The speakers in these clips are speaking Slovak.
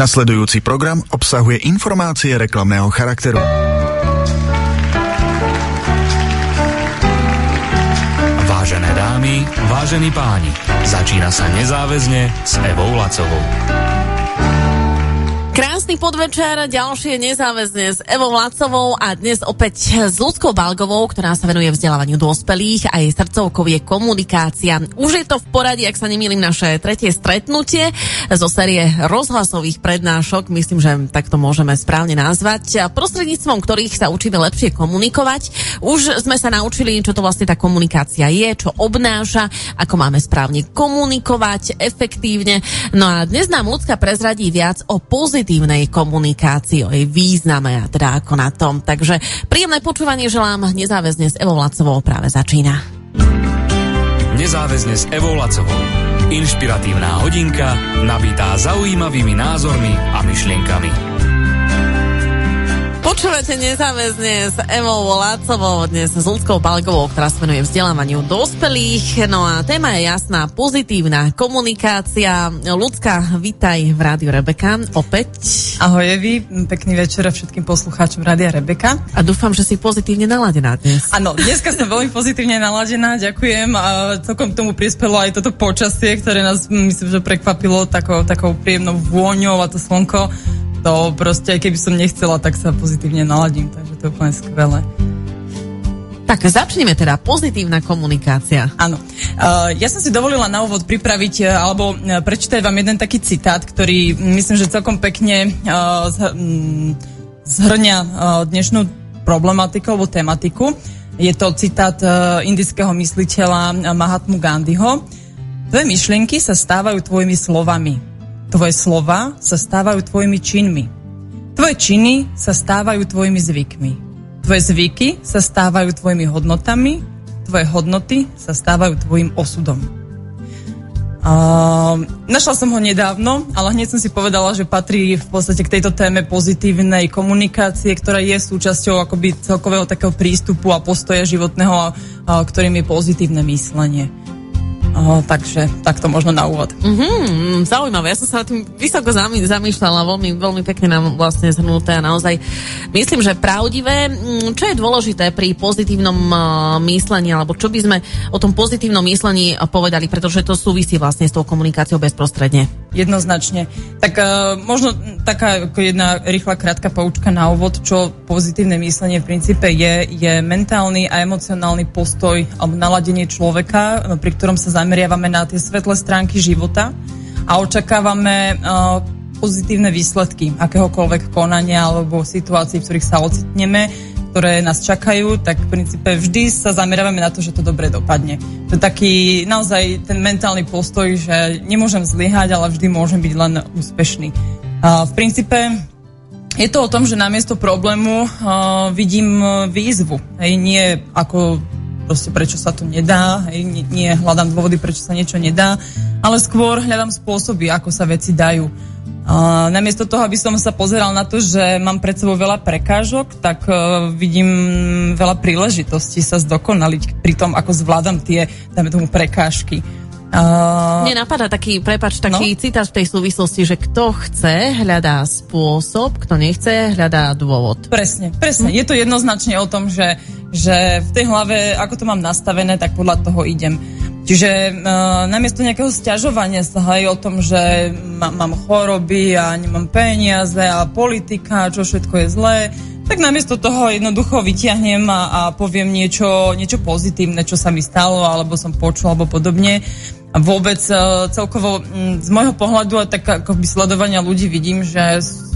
Nasledujúci program obsahuje informácie reklamného charakteru. Vážené dámy, vážení páni, začína sa Nezáväzne s Evou Lacovou. Krásny podvečer, ďalšie Nezáväzne s Evou Lacovou a dnes opäť s Ľudskou Balgovou, ktorá sa venuje vzdelávaniu dospelých a jej srdcovkou je komunikácia. Už je to v poradí, ak sa nemýlim, naše tretie stretnutie zo série rozhlasových prednášok, myslím, že tak to môžeme správne nazvať, prostredníctvom ktorých sa učíme lepšie komunikovať. Už sme sa naučili, čo to vlastne tá komunikácia je, čo obnáša, ako máme správne komunikovať efektívne. No a dnes nám Ľudská prezradí viac o pozitívnej komunikácii, o jej význame a teda ako na tom. Takže príjemné počúvanie želám. Nezáväzne s Evou Lacovou práve začína. Nezáväzne s Evou Lacovou. Inšpiratívna hodinka, nabitá zaujímavými názormi a myšlienkami. Počúvate Nezáväzne s Evou Lacovou, dnes s Ľudskou Balgovou, ktorá sa venuje vzdelávaniu dospelých. No a téma je jasná, pozitívna komunikácia. Ľudská, vítaj v Rádiu Rebeka opäť. Ahoj Evi, pekný večer všetkým poslucháčom Rádia Rebeka. A dúfam, že si pozitívne naladená dnes. Áno, dneska som veľmi pozitívne naladená, ďakujem. A celkom tomu prispelo aj toto počasie, ktoré nás, myslím, že prekvapilo takou príjemnou vôňou a to slnko. To proste, aj keby som nechcela, tak sa pozitívne naladím, takže to je úplne skvelé. Tak začneme teda, pozitívna komunikácia. Áno. Ja som si dovolila na úvod pripraviť, alebo prečítať vám jeden taký citát, ktorý myslím, že celkom pekne zhrňa dnešnú problematiku alebo tematiku. Je to citát indického mysliteľa Mahatmu Gandhiho. Tvoje myšlienky sa stávajú tvojimi slovami. Tvoje slova sa stávajú tvojimi činmi. Tvoje činy sa stávajú tvojimi zvykmi. Tvoje zvyky sa stávajú tvojimi hodnotami. Tvoje hodnoty sa stávajú tvojim osudom. Našla som ho nedávno, ale hneď som si povedala, že patrí v podstate k tejto téme pozitívnej komunikácie, ktorá je súčasťou akoby celkového takého prístupu a postoja životného, ktorým je pozitívne myslenie. Takže takto možno na úvod. Zaujímavé, ja som sa na tým vysoko zamýšľala, veľmi, veľmi pekne nám vlastne zhrnuté a naozaj myslím, že pravdivé. Čo je dôležité pri pozitívnom myslení, alebo čo by sme o tom pozitívnom myslení povedali, pretože to súvisí vlastne s tou komunikáciou bezprostredne. Jednoznačne. Tak možno taká ako jedna rýchla krátka poučka na úvod, čo pozitívne myslenie v princípe je mentálny a emocionálny postoj alebo naladenie človeka, pri ktorom sa zameriavame na tie svetlé stránky života a očakávame pozitívne výsledky akéhokoľvek konania alebo situácií, v ktorých sa ocitneme, ktoré nás čakajú, tak v princípe vždy sa zameriavame na to, že to dobre dopadne. To je taký naozaj ten mentálny postoj, že nemôžem zlyhať, ale vždy môžem byť len úspešný. V princípe je to o tom, že namiesto problému vidím výzvu. Nie ako proste prečo sa to nedá, nie hľadám dôvody, prečo sa niečo nedá, ale skôr hľadám spôsoby, ako sa veci dajú. Namiesto toho, aby som sa pozeral na to, že mám pred sebou veľa prekážok, tak vidím veľa príležitostí sa zdokonaliť pri tom, ako zvládam tie, dáme tomu, prekážky. Mne napadá taký citát v tej súvislosti, že kto chce, hľadá spôsob, kto nechce, hľadá dôvod. Presne. Je to jednoznačne o tom, že v tej hlave, ako to mám nastavené, tak podľa toho idem. Čiže namiesto nejakého sťažovania sa o tom, že mám choroby a nemám peniaze a politika, čo všetko je zlé, tak namiesto toho jednoducho vyťahnem a poviem niečo pozitívne, čo sa mi stalo, alebo som počul, alebo podobne. A vôbec celkovo z môjho pohľadu a tak akoby sledovania ľudí vidím, že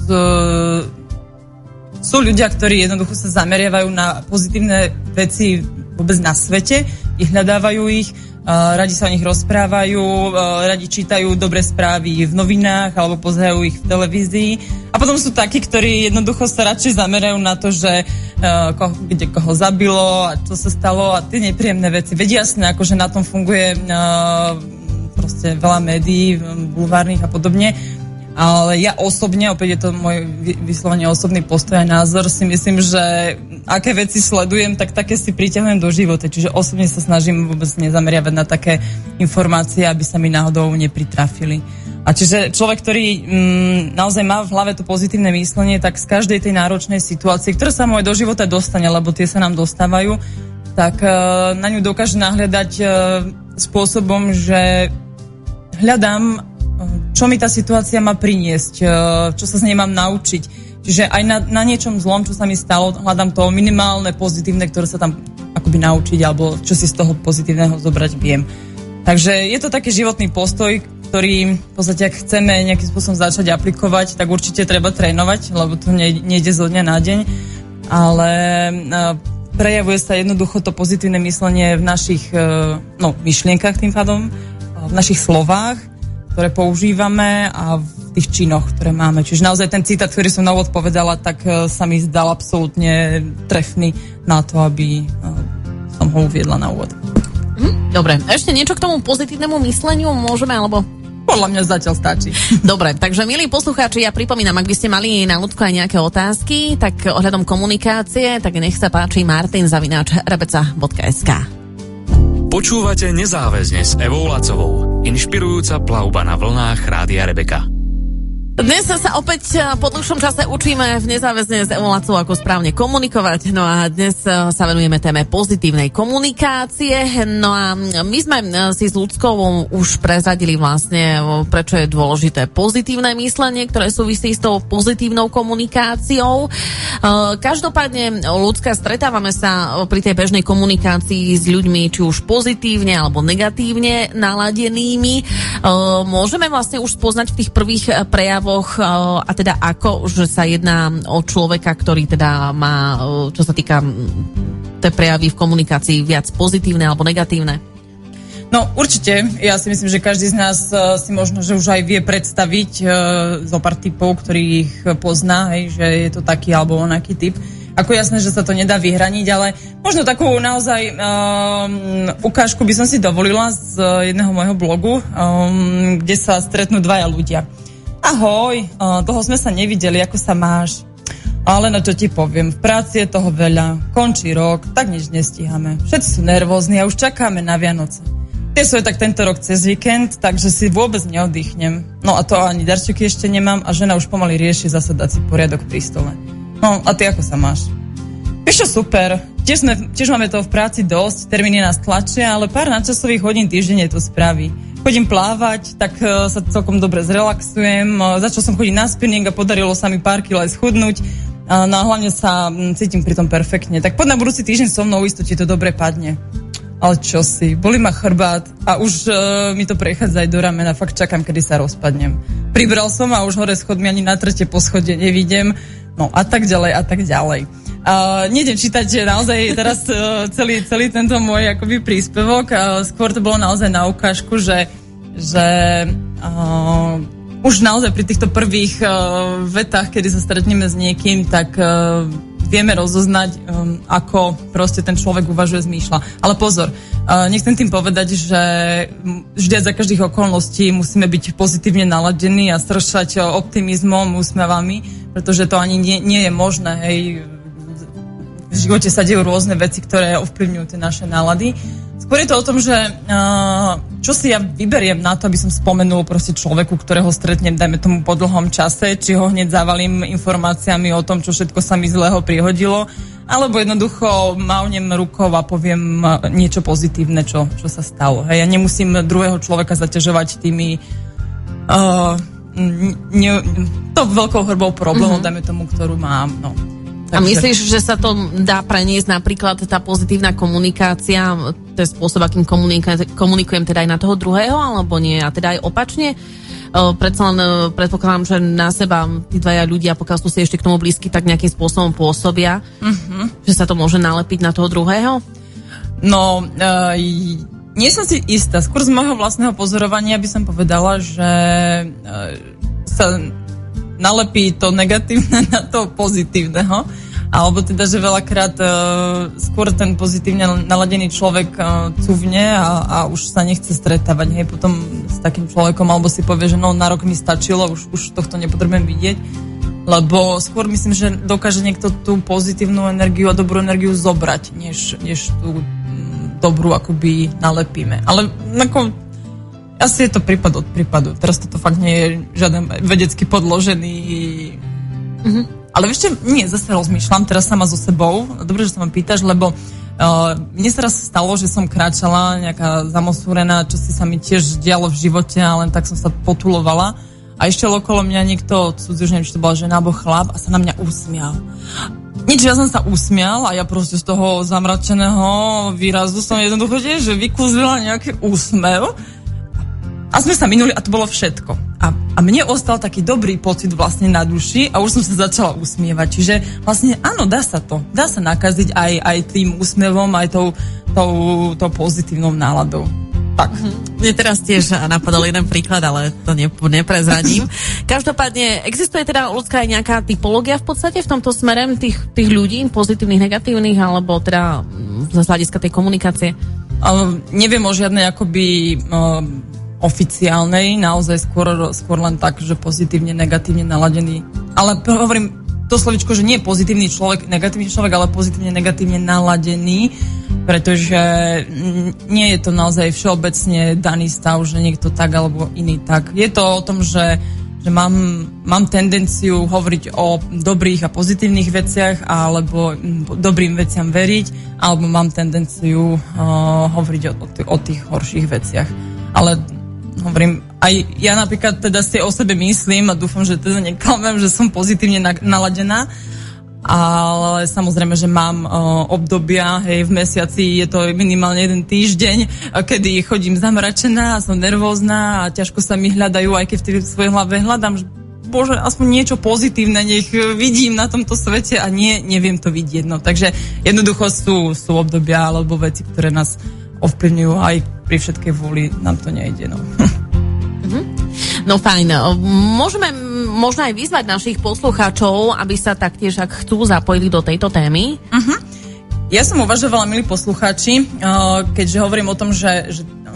sú ľudia, ktorí jednoducho sa zameriavajú na pozitívne veci vôbec na svete, hľadávajú ich, radi sa o nich rozprávajú, radi čítajú dobré správy v novinách alebo pozerajú ich v televízii. A potom sú takí, ktorí jednoducho sa radšej zamerajú na to, že kde koho zabilo a čo sa stalo a tie nepríjemné veci. Veď jasné, akože na tom funguje proste veľa médií, bulvárnych a podobne. Ale ja osobne, opäť je to môj vyslovene osobný postoj a názor, si myslím, že aké veci sledujem, tak také si priťahujem do života. Čiže osobne sa snažím vôbec nezameriavať na také informácie, aby sa mi náhodou nepritrafili. A čiže človek, ktorý naozaj má v hlave to pozitívne myslenie, tak z každej tej náročnej situácie, ktorá sa mu aj do života dostane, lebo tie sa nám dostávajú, tak na ňu dokáže nahľadať spôsobom, že hľadám, čo mi tá situácia má priniesť, čo sa z nej mám naučiť. Čiže aj na niečom zlom, čo sa mi stalo, hľadám to minimálne pozitívne, ktoré sa tam akoby naučiť, alebo čo si z toho pozitívneho zobrať viem. Takže je to taký životný postoj, ktorý v podstate, ak chceme nejakým spôsobom začať aplikovať, tak určite treba trénovať, lebo to nejde zo dňa na deň, ale prejavuje sa jednoducho to pozitívne myslenie v našich myšlienkach tým pádom, v našich slovách, ktoré používame a v tých činoch, ktoré máme. Čiže naozaj ten citát, ktorý som na úvod povedala, tak sa mi zdal absolútne trefný na to, aby som ho uviedla na úvod. Dobre, ešte niečo k tomu pozitívnemu mysleniu môžeme, alebo... Podľa mňa zatiaľ stačí. Dobre, takže milí poslucháči, ja pripomínam, ak by ste mali na ľudku aj nejaké otázky, tak ohľadom komunikácie, tak nech sa páči martin@rebeca.sk. Počúvate Nezáväzne s Evou Lacovou. Inšpirujúca plavba na vlnách Rádia Rebeka. Dnes sa opäť po dlhšom čase učíme v Nezáväzne s Evou Lacovou, ako správne komunikovať. No a dnes sa venujeme téme pozitívnej komunikácie. No a my sme si s ľudskou už prezradili vlastne, prečo je dôležité pozitívne myslenie, ktoré súvisí s tou pozitívnou komunikáciou. Každopádne, ľudská, stretávame sa pri tej bežnej komunikácii s ľuďmi, či už pozitívne alebo negatívne naladenými. Môžeme vlastne už spoznať v tých prvých prejavoch, a teda ako, že sa jedná o človeka, ktorý teda má, čo sa týka tej prejavy v komunikácii, viac pozitívne alebo negatívne? No určite, ja si myslím, že každý z nás si možno, že už aj vie predstaviť zo pár typov, ktorých pozná, že je to taký alebo onaký typ. Ako jasné, že sa to nedá vyhraniť, ale možno takú naozaj ukážku by som si dovolila z jedného môjho blogu, kde sa stretnú dvaja ľudia. Ahoj, dlho sme sa nevideli, ako sa máš? Ale na to ti poviem, v práci je toho veľa, končí rok, tak nič nestíhame. Všetci sú nervózni a už čakáme na Vianoce. Tie sú tak tento rok cez víkend, takže si vôbec neoddychnem. No a to ani darčeky ešte nemám a žena už pomaly rieši zase dať si poriadok pri stole. No a ty ako sa máš? Vieš čo, super, tiež máme toho v práci dosť, termíny nás tlačia, ale pár nadčasových hodín týždenne to spraví. Chodím plávať, tak sa celkom dobre zrelaxujem. Začal som chodiť na spinning a podarilo sa mi pár kilo aj schudnúť. No a hlavne sa cítim pri tom perfektne. Tak poď na budúci týždeň so mnou, isto ti to dobre padne. Ale čo si, bolí ma chrbát a už mi to prechádza aj do ramena. Fakt čakám, kedy sa rozpadnem. Pribral som a už hore schodmi ani na 3. poschodie nevidím. No a tak ďalej a tak ďalej. Nejdem čítať naozaj teraz celý tento môj akoby príspevok. Skôr to bolo naozaj na ukážku, že už naozaj pri týchto prvých vetách, kedy sa stretneme s niekým, tak vieme rozoznať, ako proste ten človek uvažuje, zmýšľa. Ale pozor, nechcem tým povedať, že vždy za každých okolností musíme byť pozitívne naladení a stršať optimizmom, úsmevami, pretože to ani nie je možné, hej. V živote sa dejú rôzne veci, ktoré ovplyvňujú tie naše nálady. Skôr je to o tom, že čo si ja vyberiem na to, aby som spomenul proste človeku, ktorého stretnem, dajme tomu po dlhom čase, či ho hneď zavalím informáciami o tom, čo všetko sa mi zlého prihodilo, alebo jednoducho mávnem rukou a poviem niečo pozitívne, čo sa stalo. Hej, ja nemusím druhého človeka zaťažovať tými to veľkou hrbou problémov, dajme tomu, ktorú mám, no. A myslíš, že sa to dá preniesť napríklad tá pozitívna komunikácia, to je spôsob, akým komunikujem teda aj na toho druhého, alebo nie? A teda aj opačne? Predsa len predpokladám, že na seba tí dvaja ľudia, pokiaľ sú si ešte k tomu blízky, tak nejakým spôsobom pôsobia, že sa to môže nalepiť na toho druhého? No, nie som si istá. Skôr z môjho vlastného pozorovania by som povedala, že sa nalepí to negatívne na to pozitívneho, alebo teda, že veľakrát skôr ten pozitívne naladený človek cuvne a už sa nechce stretávať, hej, potom s takým človekom, alebo si povie, že no, na rok mi stačilo, už tohto nepotrebujem vidieť, lebo skôr myslím, že dokáže niekto tú pozitívnu energiu a dobrú energiu zobrať, než tú dobrú akoby nalepíme. Ale ako Asi je to prípad od prípadu. Teraz toto fakt nie je žiaden vedecky podložený. Ale ešte nie, zase rozmýšľam teraz sama so sebou. Dobre, že sa ma pýtaš, lebo mne sa raz stalo, že som kráčala nejaká zamosúrená, čo si sa mi tiež dialo v živote a len tak som sa potulovala. A ešte okolo mňa niekto cudzí, neviem, či to bola žena alebo chlap a sa na mňa usmial. Nič, ja som sa usmial a ja proste z toho zamračeného výrazu som jednoducho že vykúzila nejaký úsmev. A sme sa minuli a to bolo všetko. A mne ostal taký dobrý pocit vlastne na duši a už som sa začala usmievať. Čiže vlastne áno, dá sa to. Dá sa nakaziť aj tým úsmevom, aj tou pozitívnou náladou. Tak. Mne teraz tiež napadol jeden príklad, ale to neprezradím. Každopádne, existuje teda ľudská aj nejaká typológia v podstate v tomto smere tých ľudí, pozitívnych, negatívnych, alebo teda z hľadiska tej komunikácie? Neviem o žiadnej akoby oficiálnej, naozaj skôr len tak, že pozitívne, negatívne naladený. Ale hovorím to slovičko, že nie je pozitívny človek, negatívny človek, ale pozitívne, negatívne naladený, pretože nie je to naozaj všeobecne daný stav, že niekto tak alebo iný tak. Je to o tom, že mám tendenciu hovoriť o dobrých a pozitívnych veciach alebo dobrým veciam veriť, alebo mám tendenciu hovoriť o tých horších veciach. Ale hovorím, aj ja napríklad teda si o sebe myslím a dúfam, že teda neklamem, že som pozitívne naladená, ale samozrejme, že mám obdobia, v mesiaci je to minimálne 1 týždeň, kedy chodím zamračená a som nervózna a ťažko sa mi hľadajú, aj keď v svojej hlave hľadám, že bože, aspoň niečo pozitívne nech vidím na tomto svete a neviem to vidieť. No, takže jednoducho sú obdobia alebo veci, ktoré nás ovplyvňujú, aj pri všetkej vôli nám to nejde. No. No fajn. Môžeme možno aj vyzvať našich poslucháčov, aby sa taktiež, ak chcú, zapojili do tejto témy. Ja som uvažovala, milí poslucháči, keďže hovorím o tom, že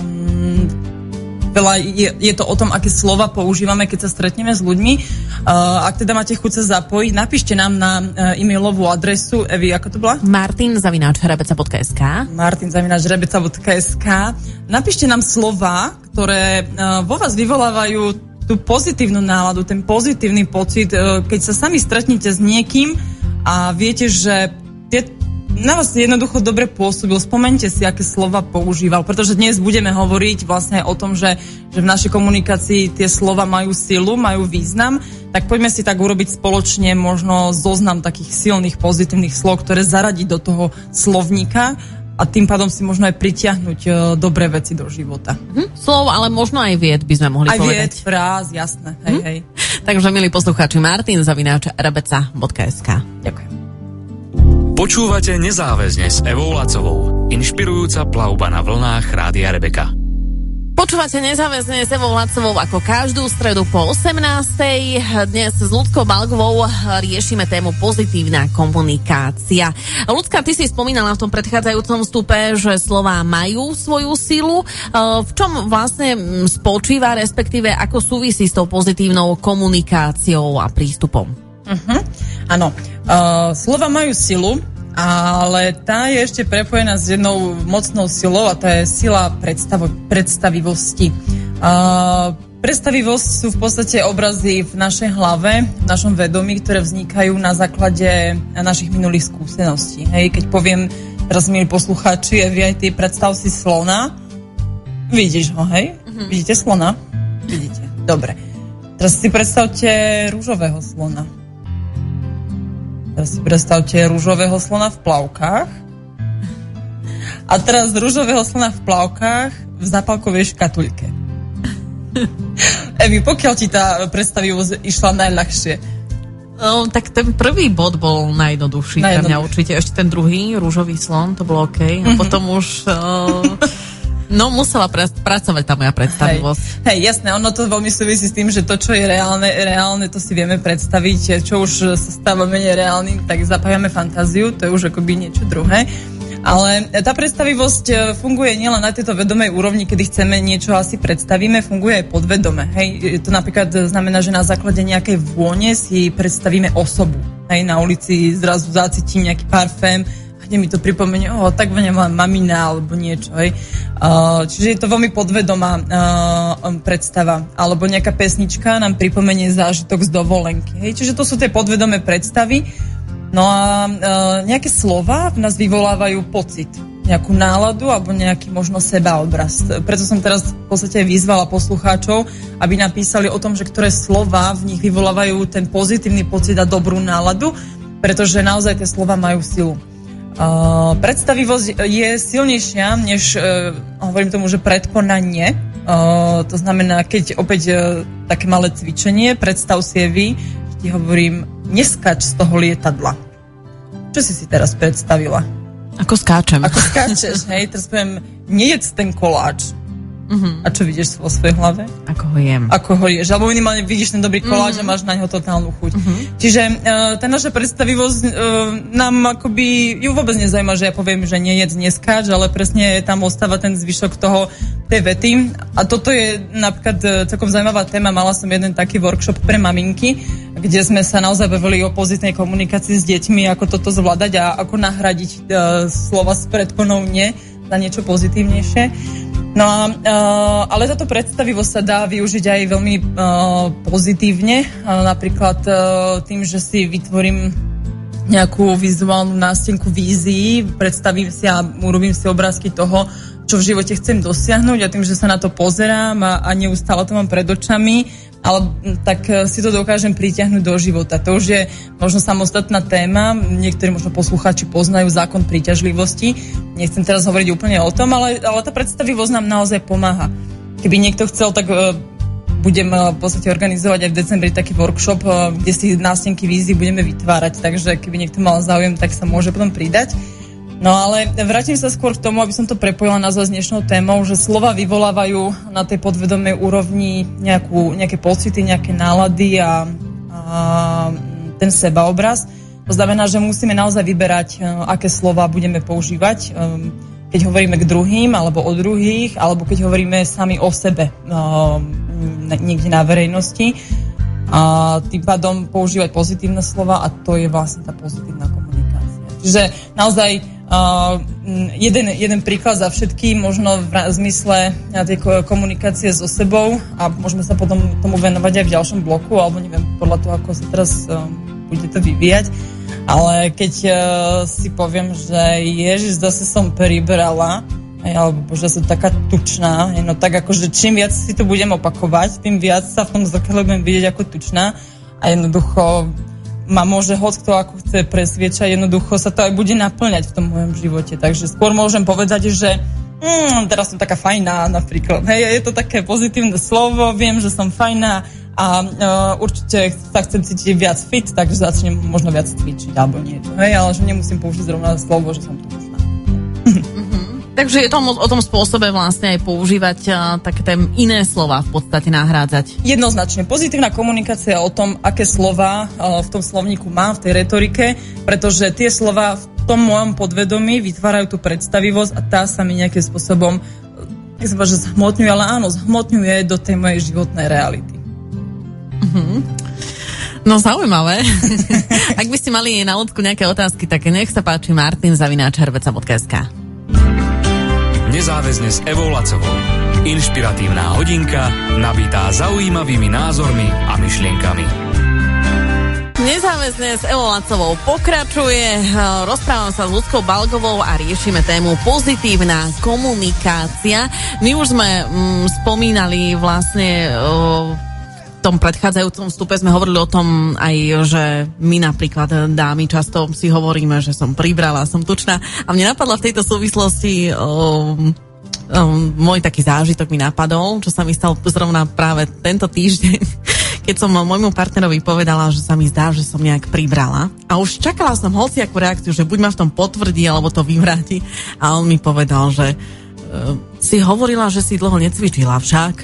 veľa je to o tom, aké slova používame, keď sa stretneme s ľuďmi. Ak teda máte chuť sa zapojiť, napíšte nám na e-mailovú adresu. Evi, ako to bola? martin@rebeca.sk martin@rebeca.sk Napíšte nám slova, ktoré vo vás vyvolávajú tú pozitívnu náladu, ten pozitívny pocit, keď sa sami stretnete s niekým a viete, že na vás jednoducho dobre pôsobil. Spomeňte si, aké slova používal, pretože dnes budeme hovoriť vlastne o tom, že v našej komunikácii tie slova majú silu, majú význam, tak poďme si tak urobiť spoločne možno zoznam takých silných, pozitívnych slov, ktoré zaradiť do toho slovníka a tým pádom si možno aj pritiahnuť dobré veci do života. Slov, ale možno aj vied by sme mohli povedať. Aj vied, fráz, jasné. Hej. Takže, milí poslucháči, martin@rebeca.sk Ďakujem. Počúvate Nezáväzne s Evou Lacovou. Inšpirujúca plavba na vlnách Rádia Rebeka. Počúvate Nezáväzne s Evou Lacovou ako každú stredu po 18:00. Dnes s Ľudskou Balgovou riešime tému pozitívna komunikácia. Ľudská, ty si spomínala v tom predchádzajúcom vstupe, že slová majú svoju silu. V čom vlastne spočíva, respektíve ako súvisí s tou pozitívnou komunikáciou a prístupom? Áno, slova majú silu, ale tá je ešte prepojená s jednou mocnou silou a to je sila predstavivosti. Predstavivosť sú v podstate obrazy v našej hlave, v našom vedomí, ktoré vznikajú na základe našich minulých skúseností. Hej, keď poviem, teraz milí poslucháči, vy aj ty, predstav si slona. Vidíš ho, hej? Vidíte slona? Vidíte, dobre. Teraz si predstavte rúžového slona. Teraz si predstavte rúžového slona v plavkách. A teraz rúžového slona v plavkách v zápalkovej škatuľke. Evi, pokiaľ ti tá predstavivosť išla najľahšie? Tak ten prvý bod bol najjednoduchší pre mňa určite. Ešte ten druhý, rúžový slon, to bolo OK. A potom už... musela pracovať tá moja predstavivosť. Hej, jasné, ono to veľmi súvisí s tým, že to, čo je reálne, to si vieme predstaviť. Čo už sa stáva menej reálnym, tak zapájame fantáziu, to je už akoby niečo druhé. Ale tá predstavivosť funguje nielen na tejto vedomej úrovni, kedy chceme niečo asi predstavíme, funguje aj podvedome. Hej, to napríklad znamená, že na základe nejakej vône si predstavíme osobu. Hej, na ulici zrazu zacítim nejaký parfém, niekde mi to pripomenie, tak vonia moja mamina alebo niečo, hej. Čiže je to veľmi podvedomá predstava. Alebo nejaká pesnička nám pripomenie zážitok z dovolenky, hej. Čiže to sú tie podvedomé predstavy. No a nejaké slova v nás vyvolávajú pocit, nejakú náladu alebo nejaký možno sebaobraz. Preto som teraz v podstate vyzvala poslucháčov, aby napísali o tom, že ktoré slova v nich vyvolávajú ten pozitívny pocit a dobrú náladu, pretože naozaj tie slova majú silu. Predstavivosť je silnejšia než, hovorím tomu, že predkonanie. To znamená, keď opäť také malé cvičenie, predstav si vy, že ti hovorím, neskač z toho lietadla. Čo si teraz predstavila? Ako skáčem. Ako skáčeš, hej? Teraz poviem, nejedz ten koláč. Uh-huh. A čo vidíš vo svojej hlave? Ako ho jem. Ako ho ješ. Alebo minimálne vidíš ten dobrý koláč a máš na ňo totálnu chuť. Uh-huh. Čiže tá naša predstavivosť nám akoby ju vôbec nezaujíma, že ja poviem, že nejedz, neskáč, ale presne tam ostáva ten zvyšok tej vety. A toto je napríklad celkom zaujímavá téma. Mala som jeden taký workshop pre maminky, kde sme sa naozaj bavili o pozitívnej komunikácii s deťmi, ako toto zvládať a ako nahradiť slova s predponou nie na niečo pozitívnejšie. No ale táto predstavivosť sa dá využiť aj veľmi pozitívne, napríklad tým, že si vytvorím nejakú vizuálnu nástenku vízií, predstavím si a urobím si obrázky toho, čo v živote chcem dosiahnuť a tým, že sa na to pozerám a neustále to mám pred očami, ale tak si to dokážem pritiahnuť do života. To už je možno samostatná téma, niektorí možno poslucháči poznajú zákon príťažlivosti, nechcem teraz hovoriť úplne o tom, ale tá predstavivosť nám naozaj pomáha. Keby niekto chcel, tak budem v podstate organizovať aj v decembri taký workshop, kde si nástenky vízií budeme vytvárať, takže keby niekto mal záujem, tak sa môže potom pridať. No ale vrátim sa skôr k tomu, aby som to prepojila naozaj s dnešnou témou, že slova vyvolávajú na tej podvedomej úrovni nejaké pocity, nejaké nálady a ten sebaobraz. To znamená, že musíme naozaj vyberať, aké slova budeme používať, keď hovoríme k druhým, alebo o druhých, alebo keď hovoríme sami o sebe niekde na verejnosti. A tým pádom používať pozitívne slova a to je vlastne tá pozitívna komunikácia. Čiže naozaj jeden príklad za všetky, možno v zmysle tej komunikácie so sebou a môžeme sa potom tomu venovať aj v ďalšom bloku, alebo neviem, podľa toho, ako sa teraz bude to vyvíjať. Ale keď si poviem, že Ježiš, zase som pribrala, alebo bože, som taká tučná, no tak akože čím viac si to budem opakovať, tým viac sa v tom zrkadle budem vidieť ako tučná a jednoducho ma môže hocikto ako chce presviečať, jednoducho sa to aj bude naplňať v tom mojom živote. Takže skôr môžem povedať, že teraz som taká fajná napríklad. Hej, je to také pozitívne slovo, viem, že som fajná a určite sa chcem cítiť viac fit, takže začnem možno viac cvičiť alebo niečo. Hej, ale že nemusím použiť zrovna slovo, že som tučná. Takže je to o tom spôsobe vlastne aj používať také iné slova v podstate nahrádzať. Jednoznačne. Pozitívna komunikácia o tom, aké slova v tom slovníku mám, v tej retorike, pretože tie slova v tom mojom podvedomí vytvárajú tú predstavivosť a tá sa mi nejakým spôsobom že zhmotňuje, ale áno, zhmotňuje do tej mojej životnej reality. No zaujímavé. Ak by ste mali na ľudku nejaké otázky, tak nech sa páči martin@herveca.sk. Nezáväzne s Evou Lacovou. Inšpiratívna hodinka, nabitá zaujímavými názormi a myšlienkami. Nezáväzne s Evou Lacovou pokračuje. Rozprávam sa s Ľudskou Balgovou a riešime tému pozitívna komunikácia. My už sme spomínali vlastne v tom predchádzajúcom vstupe sme hovorili o tom aj, že my napríklad dámy často si hovoríme, že som pribrala, som tučná a mne napadla v tejto súvislosti môj taký zážitok mi napadol, čo sa mi stal zrovna práve tento týždeň, keď som môjmu partnerovi povedala, že sa mi zdá, že som nejak pribrala a už čakala som hociakú reakciu, že buď ma v tom potvrdí, alebo to vyvráti a on mi povedal, že si hovorila, že si dlho necvičila však.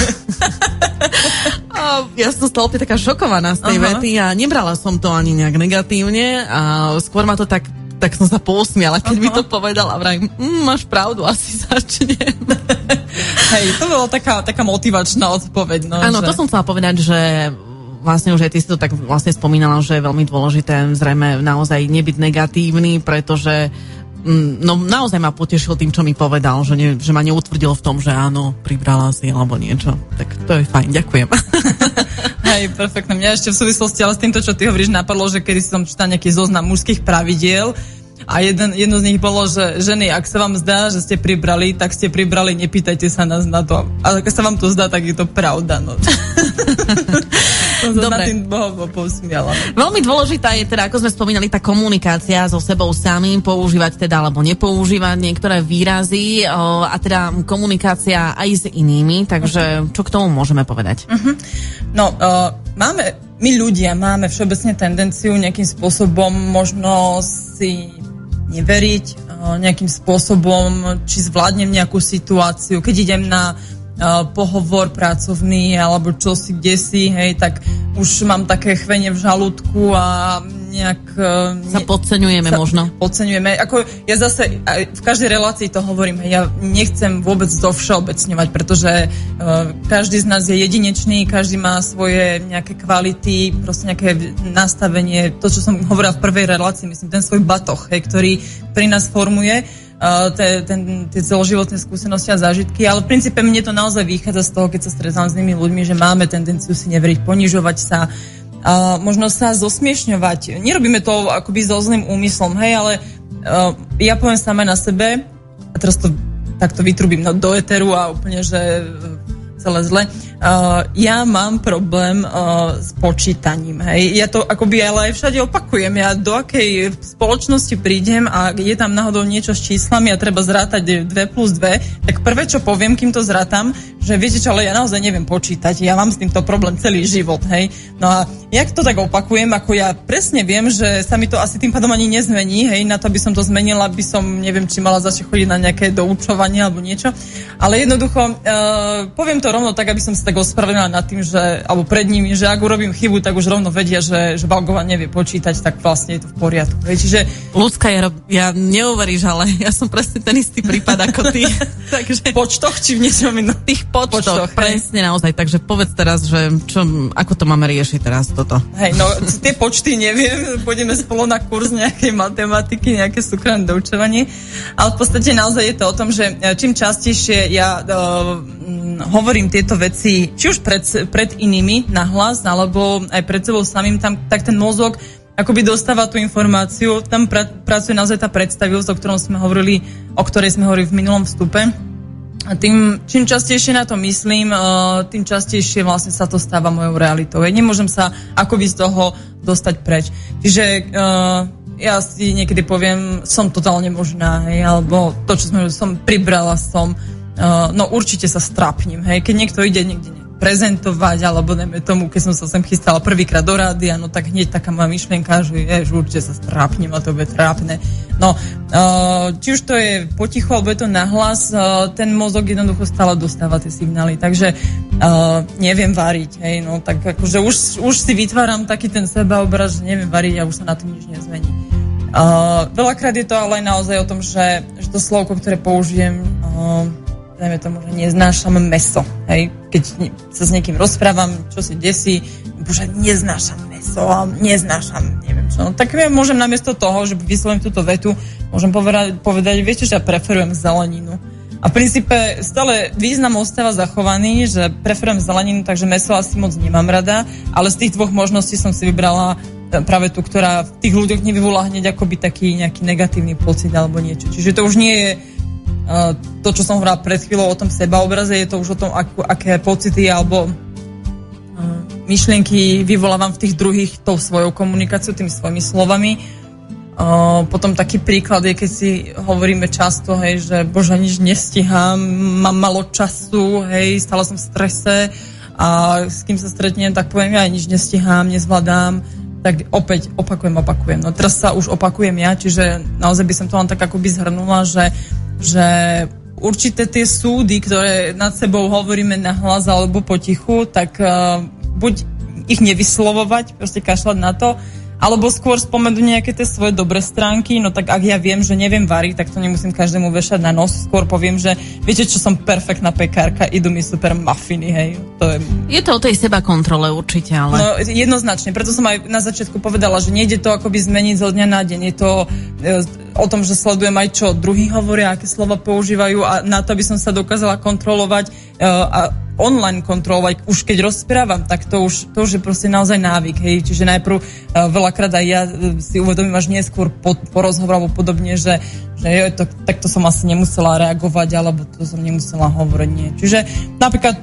A ja som stala opäť taká šokovaná z tej vety a nebrala som to ani nejak negatívne a skôr ma to tak som sa pousmiala, keď mi to povedal a vrajím, máš pravdu, asi začnem. Hej, to bola taká motivačná odpoveď. No, áno, že... to som chcela povedať, že vlastne už aj ty si to tak vlastne spomínala, že je veľmi dôležité zrejme naozaj nebyť negatívny, pretože no naozaj ma potešil tým, čo mi povedal, že ma neutvrdil v tom, že áno, pribrala si alebo niečo. Tak to je fajn, ďakujem. Hej, perfektne. Mňa ešte v súvislosti ale s týmto, čo ty hovoríš, napadlo, že kedy som čítal nejaký zoznam mužských pravidiel a jedno z nich bolo, že ženy, ak sa vám zdá, že ste pribrali, tak ste pribrali, nepýtajte sa nás na to. Ale keď sa vám to zdá, tak je to pravda. No. Dobre. Veľmi dôležitá je teda, ako sme spomínali, tá komunikácia so sebou samým, používať teda alebo nepoužívať niektoré výrazy a teda komunikácia aj s inými, takže čo k tomu môžeme povedať? No, my ľudia máme všeobecne tendenciu nejakým spôsobom možno si neveriť, nejakým spôsobom, či zvládnem nejakú situáciu, keď idem na pohovor pracovný alebo čosi kdesi, hej, tak už mám také chvenie v žalúdku a nejak sa podceňujeme možno. Podceňujeme. Ako ja zase v každej relácii to hovorím, hej, ja nechcem vôbec dovšeobecňovať, pretože každý z nás je jedinečný, každý má svoje nejaké kvality, proste nejaké nastavenie, to, čo som hovorila v prvej relácii, myslím, ten svoj batoh, hej, ktorý pri nás formuje tie celoživotné skúsenosti a zážitky, ale v princípe mne to naozaj vychádza z toho, keď sa stretám s tými ľuďmi, že máme tendenciu si neveriť, ponižovať sa, možno sa zosmiešňovať. Nerobíme to akoby so zlým úmyslom, hej, ale ja poviem sama na sebe, a teraz to takto vytrubím do éteru a úplne, že celé zle. Ja mám problém s počítaním. Hej. Ja to akoby ale aj všade opakujem. Ja do akej spoločnosti prídem a je tam náhodou niečo s číslami a treba zrátať 2+2, tak prvé, čo poviem, kým to zrátam, že viete čo, ale ja naozaj neviem počítať. Ja mám s týmto problém celý život. Hej. No a jak to tak opakujem, ako ja presne viem, že sa mi to asi tým pádom ani nezmení. Hej. Na to, aby som to zmenila, by som, neviem, či mala začať chodiť na nejaké doučovanie alebo niečo. Ale jednoducho, poviem to rovno tak, aby som sa tak ospravedlnila nad tým, že, alebo pred nimi, že ak urobím chybu, tak už rovno vedia, že Balgová nevie počítať, tak vlastne je to v poriadku. Čiže ľudská, ja neuveríš, ale ja som presne ten istý prípad ako ty. Takže počtoch či v niečom inom? Tých počtoch, presne naozaj. Takže povedz teraz, že ako to máme riešiť teraz toto? Hej, no tie počty neviem, pôjdeme spolu na kurz nejakej matematiky, nejaké súkromné doučovanie, ale v podstate naozaj je to o tom, že čím častejšie ja hovorím tieto veci, či už pred inými nahlas, alebo aj pred sebou samým, tak ten mozog akoby dostáva tú informáciu, tam pracuje naozaj tá predstavivosť, o ktorej sme hovorili v minulom vstupe. A čím častejšie na to myslím, tým častejšie vlastne sa to stáva mojou realitou. Ja nemôžem sa akoby z toho dostať preč. Čiže ja si niekedy poviem, som totálne možná, hej, alebo to, čo som pribrala, no určite sa strápnim, hej, keď niekto ide niekde prezentovať, alebo neviem tomu, keď som sa sem chystala prvýkrát do rádia, no tak hneď taká moja myšlienka, že určite sa strápnim a to bude trápne. No, či už to je potichu, alebo je to nahlas, ten mozog jednoducho stále dostáva tie signály, takže neviem variť, hej, no tak akože už si vytváram taký ten sebaobraz, že neviem variť a už sa na to nič nezmení. Veľakrát je to ale naozaj o tom, že to slovko, ktoré použijem, dajme tomu, že neznášam mäso. Hej? Keď sa s niekým rozprávam, čo si desí, bože, neznášam mäso, neznášam, neviem čo. No, tak ja môžem namiesto toho, že vyslovím túto vetu, môžem povedať, viete, že ja preferujem zeleninu. A v princípe stále význam ostáva zachovaný, že preferujem zeleninu, takže mäso asi moc nemám rada, ale z tých dvoch možností som si vybrala práve tú, ktorá v tých ľuďoch nevyvolá hneď akoby taký nejaký negatívny pocit alebo niečo. Čiže to už nie je to, čo som hovorila pred chvíľou o tom sebaobraze, je to už o tom, aké pocity alebo myšlienky vyvolávam v tých druhých tou svojou komunikáciou, tými svojimi slovami. Potom taký príklad je, keď si hovoríme často, hej, že bože, nič nestíham, mám malo času, hej, stále som v strese a s kým sa stretnem, tak poviem, ja nič nestíham, nezvládam, tak opäť opakujem. No teraz sa už opakujem ja, čiže naozaj by som to len tak akoby zhrnula, že určité tie súdy, ktoré nad sebou hovoríme nahlas alebo potichu, tak buď ich nevyslovovať, proste kašľať na to, alebo skôr spomenú nejaké tie svoje dobré stránky, no tak ak ja viem, že neviem variť, tak to nemusím každému vešať na nos, skôr poviem, že viete čo, som perfektná pekárka, idú mi super muffiny, hej. Je to o tej seba kontrole určite, ale... No jednoznačne, preto som aj na začiatku povedala, že nejde to akoby zmeniť zo dňa na deň, je to o tom, že sledujem aj čo druhí hovoria, aké slova používajú a na to, aby som sa dokázala kontrolovať a online kontrolovať, už keď rozprávam, tak to už je proste naozaj návyk, hej, čiže najprv veľakrát aj ja si uvedomím až neskôr po rozhovore alebo podobne, že takto som asi nemusela reagovať, alebo to som nemusela hovoriť, nie. Čiže napríklad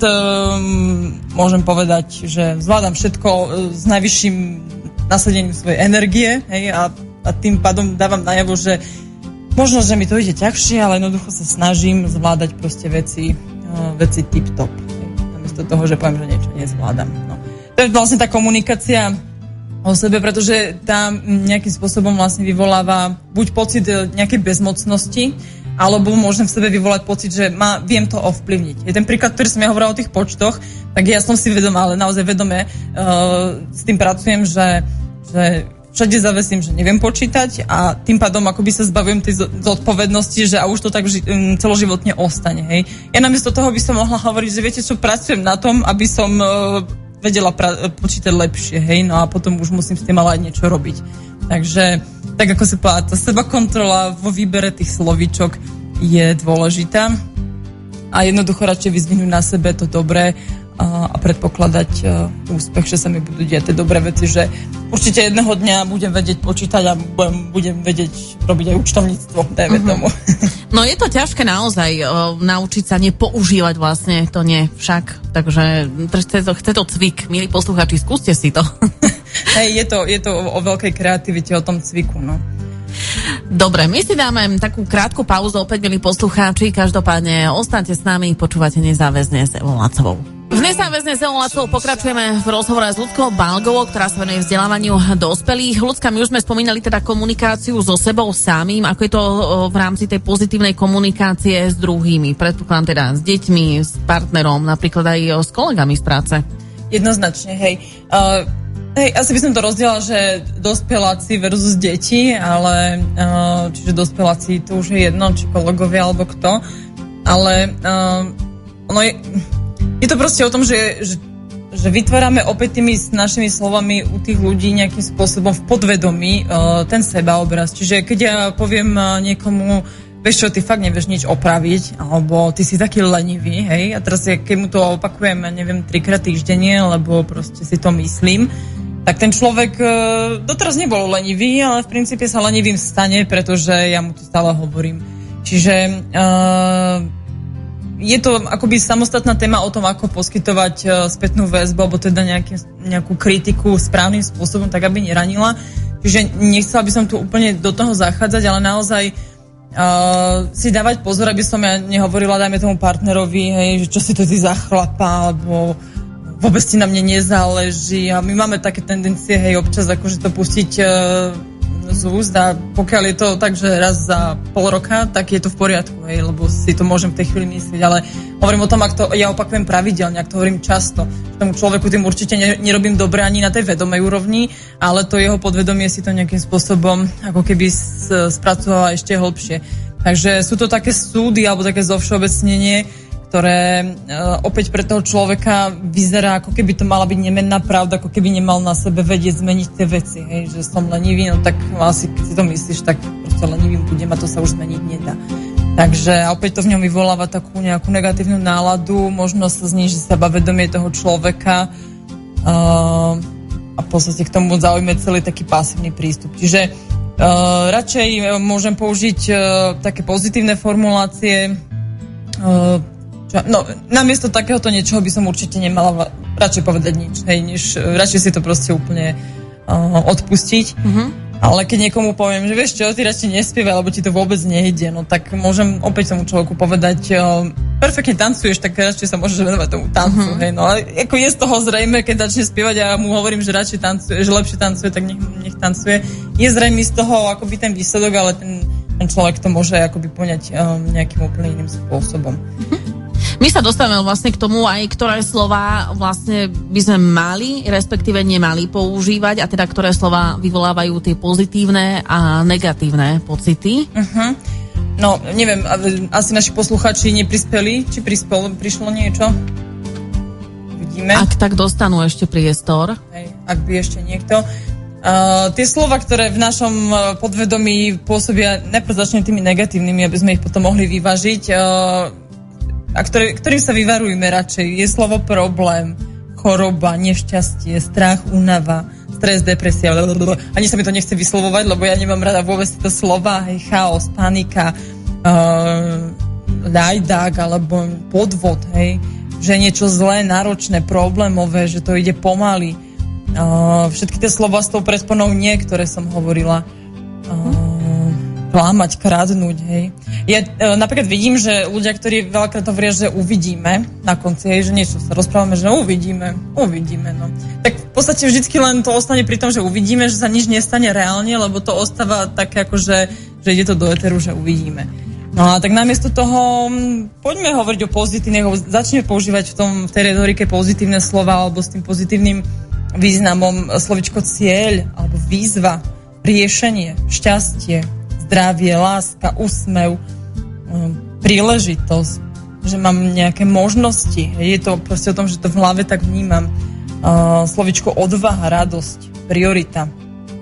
môžem povedať, že zvládam všetko s najvyšším nasadením svojej energie, hej, a tým pádom dávam najavo, že možno, že mi to ide ťažšie, ale jednoducho sa snažím zvládať proste veci tip-top. Namiesto toho, že poviem, že niečo nezvládam. No. To je vlastne tá komunikácia o sebe, pretože tá nejakým spôsobom vlastne vyvoláva buď pocit nejakej bezmocnosti, alebo môžem v sebe vyvolať pocit, že viem to ovplyvniť. Je ten príklad, ktorý som ja hovorila o tých počtoch, tak ja som si vedomá, ale naozaj vedome s tým pracujem, že všade zavesím, že neviem počítať a tým pádom akoby sa zbavujem tej zodpovednosti, že a už to tak celoživotne ostane. Hej. Ja namiesto toho by som mohla hovoriť, že viete čo, pracujem na tom, aby som vedela počítať lepšie, hej, no a potom už musím s tým ale aj niečo robiť. Takže, tak ako si povedala, tá sebakontrola vo výbere tých slovíčok je dôležitá a jednoducho radšej vyzvihnúť na sebe to dobré a predpokladať úspech, že sa mi budú diať tie dobré veci, že určite jedného dňa budem vedieť počítať a budem vedieť robiť aj účtovníctvo, dajme tomu. No je to ťažké naozaj naučiť sa nepoužívať vlastne to nie však, takže chce to cvik. Milí poslucháči, skúste si to. Hej, je to o veľkej kreativite, o tom cviku, no. Dobre, my si dáme takú krátku pauzu, opäť milí poslucháči, každopádne ostaňte s nami, počúvate Nezáväzne s Evou Lacovou. V Nezáväzne s Evou Lacovou pokračujeme v rozhovore s Ľudskou Balgovou, ktorá sa venuje vzdelávaniu dospelých. Ľudská, my už sme spomínali teda komunikáciu so sebou samým, ako je to v rámci tej pozitívnej komunikácie s druhými, predpokladám teda s deťmi, s partnerom, napríklad aj s kolegami z práce. Jednoznačne, hej. Asi by som to rozdielala, že dospeláci versus deti, ale čiže dospeláci to už je jedno, či kolegovia alebo kto, ale je to proste o tom, že vytvárame opäť tými našimi slovami u tých ľudí nejakým spôsobom v podvedomí ten sebaobraz. Čiže keď ja poviem niekomu, vieš čo, ty fakt nevieš nič opraviť, alebo ty si taký lenivý, hej, a teraz keď mu to opakujem, neviem, 3-krát týždenne, lebo proste si to myslím, tak ten človek doteraz nebol lenivý, ale v princípe sa lenivým stane, pretože ja mu to stále hovorím. Čiže je to akoby samostatná téma o tom, ako poskytovať spätnú väzbu, alebo teda nejakú kritiku správnym spôsobom, tak aby neranila. Čiže nechcela by som tu úplne do toho zachádzať, ale naozaj si dávať pozor, aby som ja nehovorila, dajme tomu partnerovi, hej, že čo si to ty za chlapa, alebo vôbec ti na mne nezáleží a my máme také tendencie, hej, občas akože to pustiť z úst a pokiaľ je to tak, že raz za pol roka, tak je to v poriadku, hej, lebo si to môžem v tej chvíli myslieť, ale hovorím o tom, ak to ja opakujem pravidelne, ak to hovorím často, tomu človeku tým určite nerobím dobre ani na tej vedomej úrovni, ale to jeho podvedomie si to nejakým spôsobom ako keby spracovala ešte hlbšie. Takže sú to také súdy alebo také zovšeobecnenie, ktoré opäť pre toho človeka vyzerá, ako keby to mala byť nemenná pravda, ako keby nemal na sebe vedieť zmeniť tie veci, hej, že som lenivý, no tak asi keď si to myslíš, tak proste lenivým budem a to sa už zmeniť nedá. Takže opäť to v ňom vyvoláva takú nejakú negatívnu náladu, možno sa zníži sebavedomie toho človeka a v podstate k tomu zaujme celý taký pasívny prístup. Čiže radšej môžem použiť také pozitívne formulácie. No, namiesto takéhoto niečoho by som určite nemala radšej povedať nič, hej, než radšej si to proste úplne odpustiť. Mm-hmm. Ale keď niekomu poviem, že vieš čo, ty radšej nespievaj, alebo ti to vôbec nejde, no tak môžem opäť tomu človeku povedať, perfektne tancuješ, tak radšej sa môžeš venovať tomu tancu, hej, no ale ako je z toho zrejme, keď začne spievať a mu hovorím, že radšej tancuje, že lepšie tancuje, tak nech tancuje. Je zrejme z toho akoby ten výsledok, ale ten človek to môže akoby poňať nejakým úplne iným spôsobom. My sa dostávame vlastne k tomu, aj ktoré slova vlastne by sme mali, respektíve nemali používať, a teda ktoré slova vyvolávajú tie pozitívne a negatívne pocity. No, neviem, asi naši posluchači neprispeli, či prišlo niečo? Vidíme. Ak tak dostanú ešte priestor. Hej, ak by ešte niekto. Tie slova, ktoré v našom podvedomí pôsobia, najprv začnem tými negatívnymi, aby sme ich potom mohli vyvážiť, a ktorým sa vyvarujeme radšej, je slovo problém, choroba, nešťastie, strach, únava, stres, depresia. Ani sa mi to nechce vyslovovať, lebo ja nemám rada vôbec tieto slova, hej, chaos, panika, ľajdák alebo podvod, hej, že je niečo zlé, náročné, problémové, že to ide pomaly. Všetky tie slova s tou predponou nie, ktoré som hovorila. Klamať, kradnúť, hej. Ja napríklad vidím, že ľudia, ktorí veľakrát hovoria, že uvidíme na konci, hej, že niečo sa rozprávame, že uvidíme, no. Tak v podstate vždycky len to ostane pri tom, že uvidíme, že sa nič nestane reálne, lebo to ostáva také ako, že ide to do eteru, že uvidíme. No a tak namiesto toho poďme hovoriť o pozitívnych, začneme používať v tej retorike pozitívne slova alebo s tým pozitívnym významom slovičko cieľ alebo výzva, riešenie, šťastie, zdravie, láska, úsmev, príležitosť, že mám nejaké možnosti. Je to proste o tom, že to v hlave tak vnímam. Slovičko odvaha, radosť, priorita.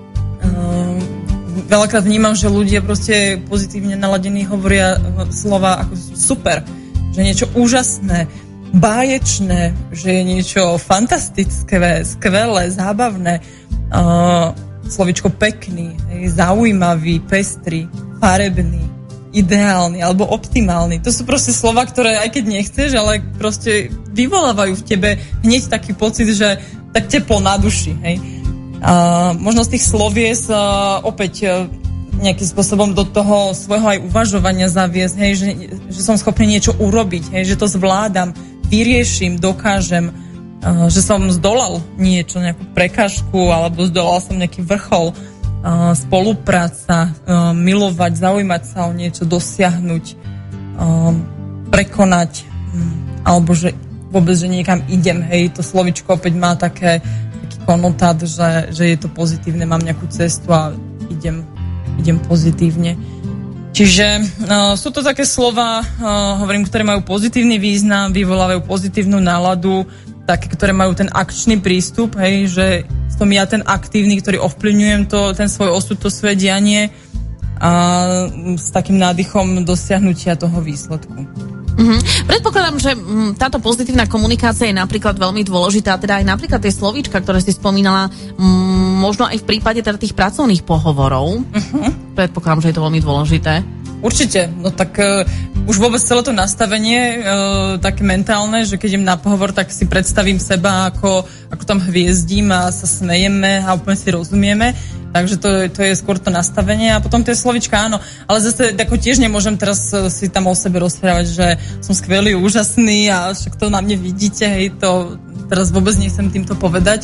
Veľakrát vnímam, že ľudia proste pozitívne naladení hovoria slova ako super, že niečo úžasné, báječné, že je niečo fantastické, skvelé, zábavné. Slovičko pekný, zaujímavý, pestrý, farebný, ideálny alebo optimálny. To sú proste slova, ktoré aj keď nechceš, ale proste vyvolávajú v tebe hneď taký pocit, že tak teplo na duši. Hej. Možno z tých slovies opäť nejakým spôsobom do toho svojho aj uvažovania zaviesť, hej, že som schopný niečo urobiť, hej, že to zvládam, vyrieším, dokážem, že som zdolal niečo, nejakú prekážku, alebo zdolal som nejaký vrchol, spolupráca, milovať, zaujímať sa o niečo, dosiahnuť, prekonať, alebo že vôbec, že niekam idem, hej, to slovičko opäť má taký konotát, že je to pozitívne, mám nejakú cestu a idem pozitívne. Čiže sú to také slova, hovorím, ktoré majú pozitívny význam, vyvolávajú pozitívnu náladu, také, ktoré majú ten akčný prístup, hej, že som ja ten aktívny, ktorý ovplyvňujem ten svoj osud, to svoje dianie a s takým nádychom dosiahnutia toho výsledku. Predpokladám, že táto pozitívna komunikácia je napríklad veľmi dôležitá, teda aj napríklad tie slovíčka, ktoré si spomínala, možno aj v prípade teda tých pracovných pohovorov. Predpokladám, že je to veľmi dôležité. Určite, no tak už vôbec celé to nastavenie také mentálne, že keď idem na pohovor, tak si predstavím seba, ako tam hviezdím a sa smejeme a úplne si rozumieme, takže to je skôr to nastavenie a potom tie slovička, áno, ale zase ako tiež nemôžem teraz si tam o sebe rozprávať, že som skvelý, úžasný a však to na mne vidíte, hej, to teraz vôbec nechcem týmto povedať.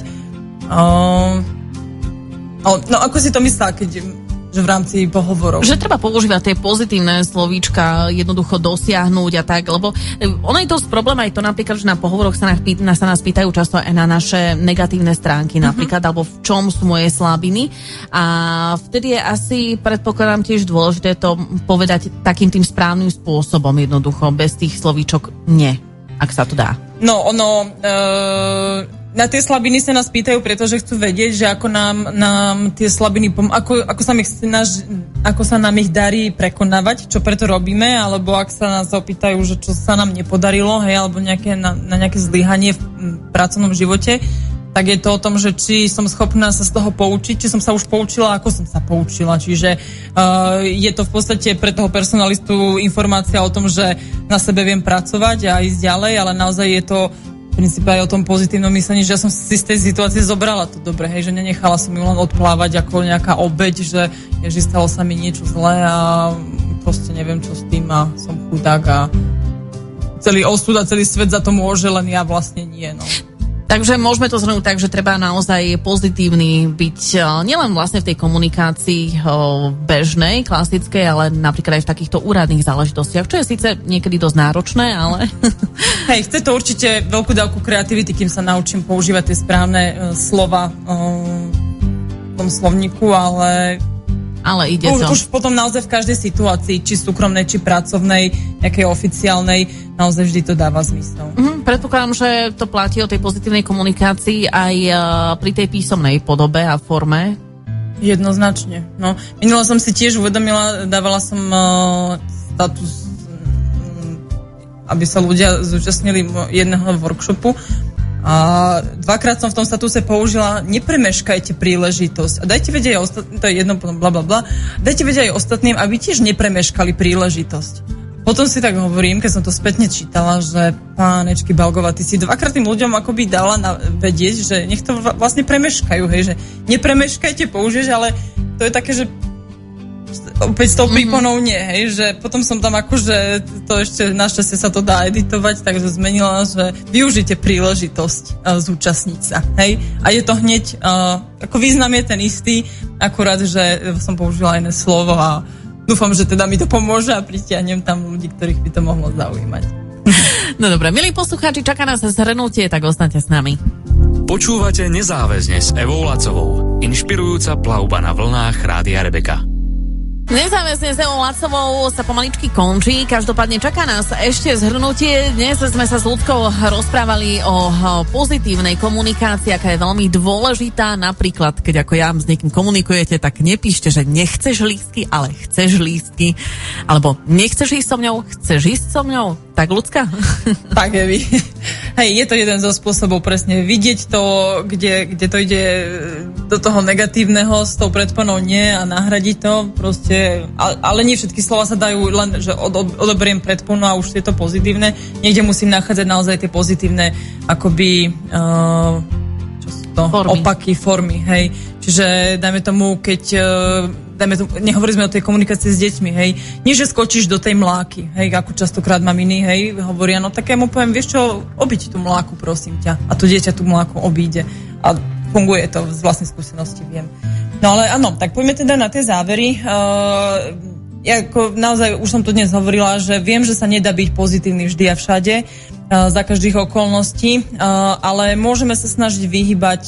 No ako si to myslela, že v rámci pohovorov? Že treba používať tie pozitívne slovíčka, jednoducho dosiahnuť a tak, lebo ono je dosť problém aj to napríklad, že na pohovoroch sa nás pýtajú často aj na naše negatívne stránky napríklad, alebo v čom sú moje slabiny a vtedy je asi, predpokladám, tiež dôležité to povedať takým tým správnym spôsobom jednoducho, bez tých slovíčok nie, ak sa to dá. No, na tie slabiny sa nás pýtajú, pretože chcú vedieť, že ako nám tie slabiny ako sa nám ich darí prekonávať, čo preto robíme, alebo ak sa nás opýtajú, že čo sa nám nepodarilo, hej, alebo na nejaké zlyhanie v pracovnom živote, tak je to o tom, že či som schopná sa z toho poučiť, či som sa už poučila, ako som sa poučila. Čiže je to v podstate pre toho personalistu informácia o tom, že na sebe viem pracovať a ísť ďalej, ale naozaj je to v princípe aj o tom pozitívnom myslení, že ja som si z tej situácie zobrala to dobre, hej, že nenechala som ju len odplávať ako nejaká obeť, že ježi, stalo sa mi niečo zlé a proste neviem, čo s tým a som chudák a celý osud a celý svet za to môže, len ja vlastne nie, no. Takže môžeme to zhrnúť tak, že treba naozaj pozitívny byť nielen vlastne v tej komunikácii bežnej, klasickej, ale napríklad aj v takýchto úradných záležitostiach, čo je síce niekedy dosť náročné, ale... Hej, chce to určite veľkú dávku kreativity, kým sa naučím používať tie správne slova v tom slovníku, ale ide to. Už potom naozaj v každej situácii, či súkromnej, či pracovnej, nejakej oficiálnej, naozaj vždy to dáva zmysel. Predpokladám, že to platí o tej pozitívnej komunikácii aj pri tej písomnej podobe a forme. Jednoznačne. No, minula som si tiež uvedomila, dávala som status, aby sa ľudia zúčastnili jedného workshopu. A dvakrát som v tom statuse použila nepremeškajte príležitosť. A dajte vedieť aj ostatným, to je jedno, blablabla, dajte vedieť aj ostatným, aby tiež nepremeškali príležitosť. Potom si tak hovorím, keď som to spätne čítala, že pánečky Balgová, ty si dvakrát tým ľuďom akoby dala vedieť, že nech to vlastne premeškajú, hej, že nepremeškajte, použiješ, ale to je také, že opäť s tou príponou nie, hej, že potom som tam akože, to ešte našťastie sa to dá editovať, takže zmenila, že využite príležitosť zúčastniť sa, hej, a je to hneď, ako význam je ten istý, akurát, že som použila iné slovo a dúfam, že teda mi to pomôže a pritiahnem tam ľudí, ktorých by to mohlo zaujímať. No dobré, milí poslucháči, čaká nás zhrnutie, tak ostaňte s nami. Počúvate Nezáväzne s Evou Lacovou, inšpirujúca plavba na vlnách Rádia Rebeka. Nezáväzne s Evou Lacovou sa pomaličky končí, každopádne čaká nás ešte zhrnutie. Dnes sme sa s Ľudkou rozprávali o pozitívnej komunikácii, aká je veľmi dôležitá. Napríklad, keď ako ja s niekým komunikujete, tak nepíšte, že nechceš lístky, ale chceš lístky. Alebo nechceš ísť so mňou, chceš ísť so mňou. Tak, Ľudská? Tak, Evi. Hej, je to jeden zo spôsobov presne vidieť to, kde to ide do toho negatívneho s tou predponou nie a nahradiť to proste, ale nie všetky slova sa dajú len, že odoberiem predponu a už je to pozitívne. Niekde musím nachádzať naozaj tie pozitívne akoby čo sú to? Opaky, formy, hej. Čiže dajme tomu, keď nehovorili sme o tej komunikácii s deťmi, hej. Nie, že skočíš do tej mláky, hej, ako častokrát maminy, hej, hovoria, no tak ja mu poviem, vieš čo, obiť tú mláku, prosím ťa. A to dieťa tú mláku obíde. A funguje to, z vlastnej skúsenosti viem. No ale áno, tak poďme teda na tie závery. Ja ako naozaj, už som tu dnes hovorila, že viem, že sa nedá byť pozitívny vždy a všade, za každých okolností, ale môžeme sa snažiť vyhybať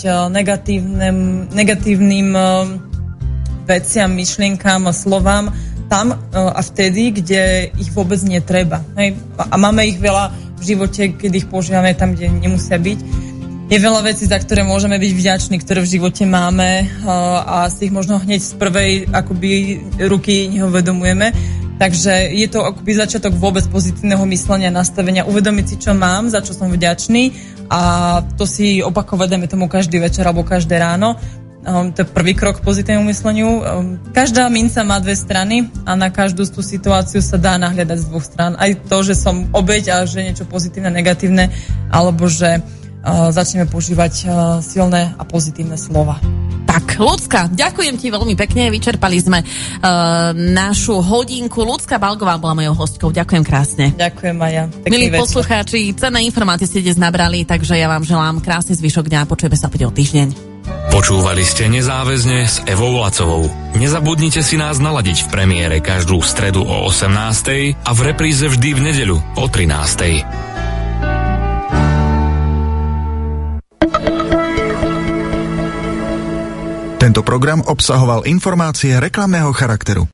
negatívnym veciam, myšlienkám a slovám tam a vtedy, kde ich vôbec netreba. Hej? A máme ich veľa v živote, keď ich používame tam, kde nemusia byť. Je veľa vecí, za ktoré môžeme byť vďační, ktoré v živote máme a si ich možno hneď z prvej akoby ruky neuvedomujeme. Takže je to akoby začiatok vôbec pozitívneho myslenia, nastavenia, uvedomiť si, čo mám, za čo som vďačný a to si opakovať, dajme tomu každý večer alebo každé ráno. To je prvý krok k pozitívnemu mysleniu. Každá minca má dve strany a na každú tú situáciu sa dá nahliadať z dvoch strán. Aj to, že som obeť a že niečo pozitívne, negatívne, alebo že začneme používať silné a pozitívne slova. Tak, Ľudská, ďakujem ti veľmi pekne, vyčerpali sme našu hodinku. Ľudská Balgová bola mojou hostkou, ďakujem krásne. Ďakujem, Maja. Milí poslucháči, cenné informácie ste dnes nabrali, takže ja vám želám krásny zvyšok dňa a počujeme sa opäť o týždeň. Počúvali ste Nezáväzne s Evou Lacovou. Nezabudnite si nás naladiť v premiére každú stredu o 18:00 a v repríze vždy v nedeľu o 13:00. Tento program obsahoval informácie reklamného charakteru.